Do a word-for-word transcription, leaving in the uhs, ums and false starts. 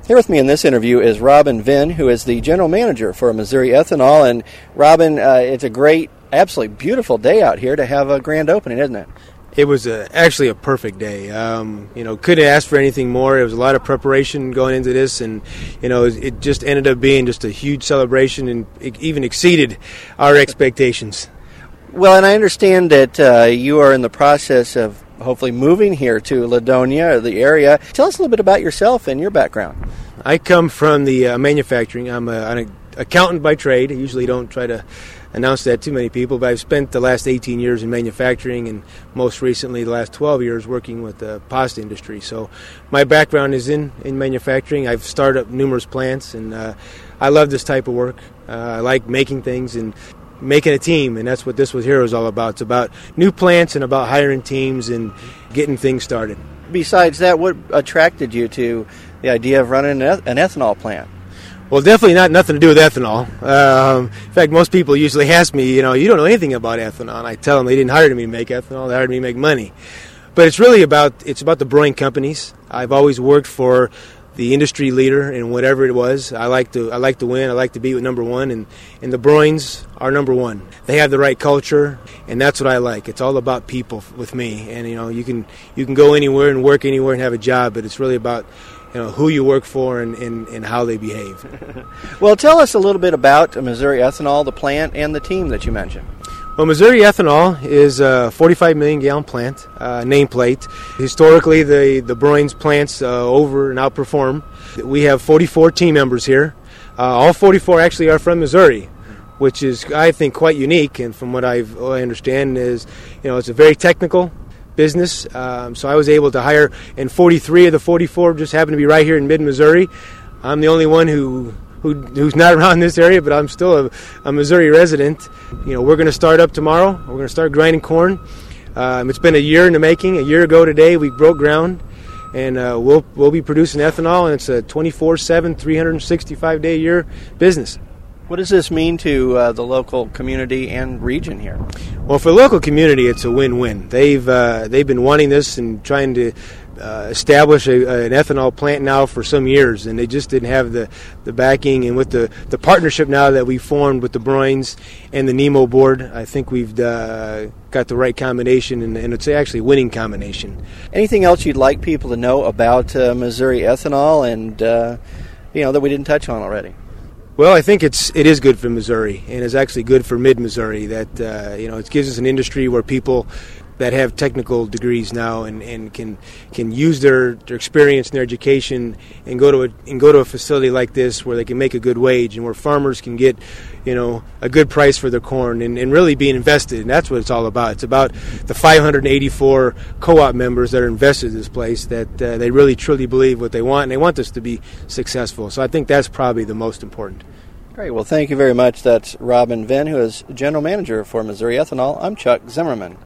Here with me in this interview is Robin Vinn, who is the general manager for Missouri Ethanol. And Robin, uh, it's a great, absolutely beautiful day out here to have a grand opening, isn't it? It was a, actually a perfect day. Um, you know, couldn't ask for anything more. There was a lot of preparation going into this, and you know, it, it just ended up being just a huge celebration, and it even exceeded our expectations. Well, and I understand that uh, you are in the process of hopefully moving here to Ladonia, the area. Tell us a little bit about yourself and your background. I come from the uh, manufacturing. I'm a, an accountant by trade. I usually don't try to announce that to many people, but I've spent the last eighteen years in manufacturing, and most recently the last twelve years working with the pasta industry. So my background is in, in manufacturing. I've started up numerous plants, and uh, I love this type of work. Uh, I like making things and making a team, and that's what this was here was all about. It's about new plants and about hiring teams and getting things started. Besides that, what attracted you to the idea of running an ethanol plant? Well, definitely not nothing to do with ethanol. Um, in fact, most people usually ask me, you know, you don't know anything about ethanol. And I tell them they didn't hire me to make ethanol; they hired me to make money. But it's really about it's about the brewing companies. I've always worked for the industry leader in whatever it was. I like to I like to win. I like to be with number one, and, and the Bruins are number one. They have the right culture, and that's what I like. It's all about people with me. And you know, you can you can go anywhere and work anywhere and have a job, but it's really about you know who you work for and, and, and how they behave. Well, tell us a little bit about Missouri Ethanol, the plant, and the team that you mentioned. Well, Missouri Ethanol is a forty-five million gallon plant, uh, nameplate. Historically, the, the Bruins plants uh, over and outperform. We have forty-four team members here. Uh, all forty-four actually are from Missouri, which is, I think, quite unique. And from what I've, what I understand is, you know, it's a very technical business. Um, so I was able to hire, and forty-three of the forty-four just happen to be right here in mid-Missouri. I'm the only one who... Who, who's not around this area, but I'm still a, a Missouri resident. You know, we're going to start up tomorrow. We're going to start grinding corn. Um, it's been a year in the making. A year ago today, we broke ground, and uh, we'll we'll be producing ethanol, and it's a twenty-four seven, three hundred sixty-five day a year business. What does this mean to uh, the local community and region here? Well, for the local community, it's a win-win. They've uh, they've been wanting this and trying to uh, establish a, an ethanol plant now for some years, and they just didn't have the, the backing. And with the, the partnership now that we formed with the Bruins and the Nemo board, I think we've uh, got the right combination, and, and it's actually a winning combination. Anything else you'd like people to know about uh, Missouri Ethanol and uh, you know that we didn't touch on already? Well, I think it's it is good for Missouri, and it's actually good for mid-Missouri. That uh, you know, it gives us an industry where people that have technical degrees now and, and can can use their, their experience and their education and go to a and go to a facility like this where they can make a good wage and where farmers can get you know a good price for their corn and, and really being invested. And that's what it's all about. It's about the five hundred eighty-four co-op members that are invested in this place, that uh, they really truly believe what they want, and they want this to be successful. So I think that's probably the most important. Great. Well, thank you very much. That's Robin Vinn, who is General Manager for Missouri Ethanol. I'm Chuck Zimmerman.